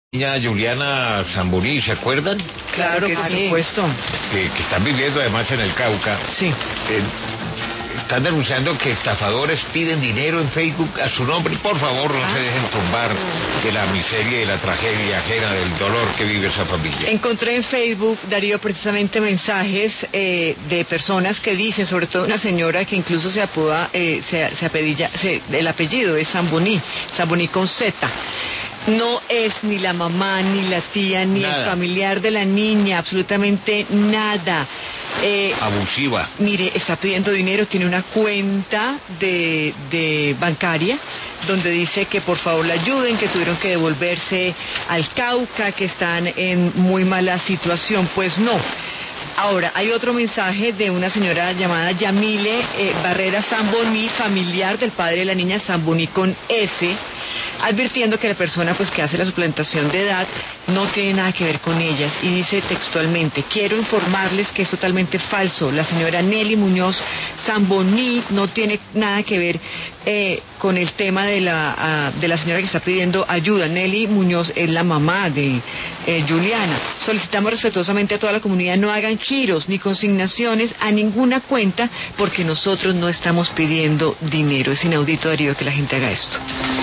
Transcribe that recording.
Niña Juliana Zamburí, ¿se acuerdan? Claro que por sí. supuesto. Que están viviendo además en el Cauca. Sí. Están denunciando que estafadores piden dinero en Facebook a su nombre. Por favor, no se dejen tumbar de la miseria y de la tragedia ajena, del dolor que vive esa familia. Encontré en Facebook, Darío, precisamente mensajes de personas que dicen, sobre todo una señora que incluso se apoda, el apellido es Zamburí con Z. No es ni la mamá, ni la tía, ni Nada. el familiar de la niña, absolutamente nada. Abusiva. Mire, está pidiendo dinero, tiene una cuenta de bancaria donde dice que por favor la ayuden, que tuvieron que devolverse al Cauca, que están en muy mala situación. Pues no. Ahora, hay otro mensaje de una señora llamada Yamile Barrera Zamburí, familiar del padre de la niña, Zamburí con S, advirtiendo que la persona pues que hace la suplantación de edad no tiene nada que ver con ellas, y dice textualmente: quiero informarles que es totalmente falso. La señora Nelly Muñoz Zamburí no tiene nada que ver con el tema de la señora que está pidiendo ayuda. Nelly Muñoz es la mamá de Juliana. Solicitamos respetuosamente a toda la comunidad no hagan giros ni consignaciones a ninguna cuenta, porque nosotros no estamos pidiendo dinero. Es inaudito, Darío, que la gente haga esto.